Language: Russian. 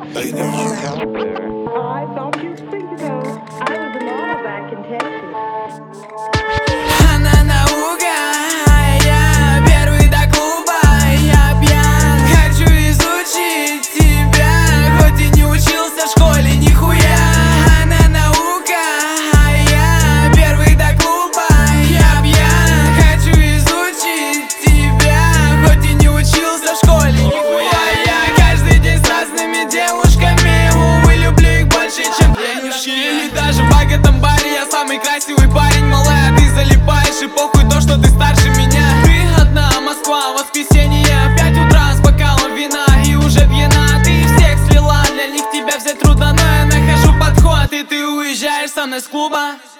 I thought you think so. I was a model back in Texas. Она наука, а я первый до клуба. Я пьян, хочу изучить тебя, хоть и не учился в школе нихуя. Она наука, а я первый до клуба. Я пьян, хочу изучить тебя, хоть и не учился в школе нихуя. Я каждый день с разными девушками, увы, люблю их больше, чем денежки. И даже в богатом баре я самый красивый парень, малая, ты залипаешь, и похуй то, что ты старше меня. Ты одна, Москва, воскресенье, 5 утра с бокалом вина и уже пьяна. Ты всех слила, для них тебя взять трудно, но я нахожу подход, и ты уезжаешь со мной с клуба.